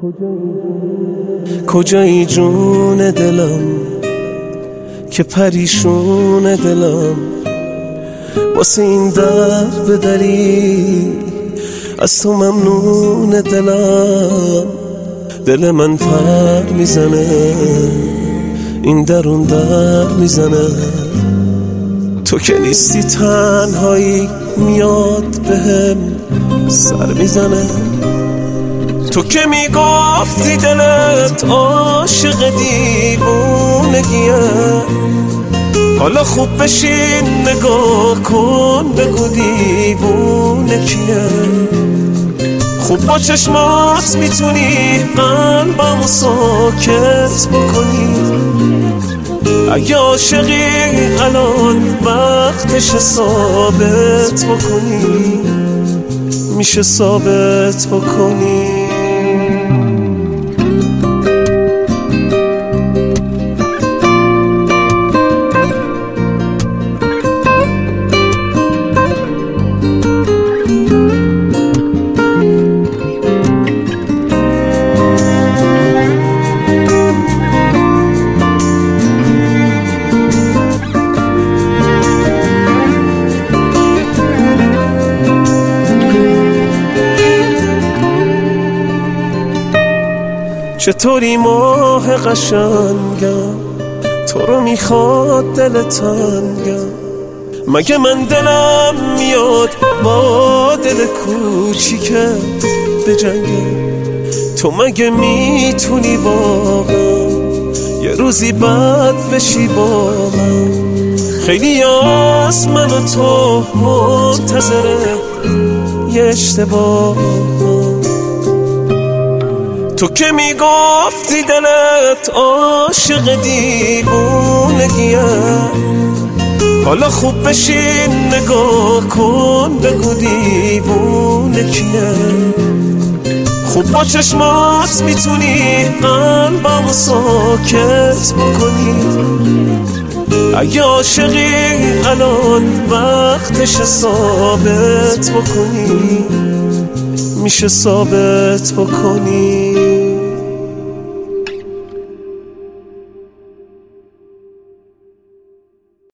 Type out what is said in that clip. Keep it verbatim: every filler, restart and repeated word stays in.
کجایی جون دلم که پریشون دلم واسه این در بدری از تو ممنون دلم. دل من پر میزنه این درون در میزنه تو که نیستی تنهایی میاد بهم سر میزنه. تو که میگفتی دلت عاشق دیوونگیه حالا خوب بشین نگاه کن بگو دیوونه کیه. خوب با چشمات میتونی قلبمو ساکت بکنی. اگه عاشقی الان وقتش ثابت بکنی میشه ثابت بکنی. چطوری ماه قشنگم تو رو میخواد دل تنگم. مگه من دلم میاد با دل کوچیکت بجنگه. تو مگه میتونی واقعا یه روزی بد بشی با من. خیلی از من و تو منتظره یه اشتباه. تو که میگفتی دلت عاشق دیوونگیه حالا خوب بشین نگاه کن بگو دیوونه کیه. خوب با چشمات میتونی قلبمو ساکت بکنی. اگه عاشقی الان وقتش ثابت بکنی میشه ثابت بکنی.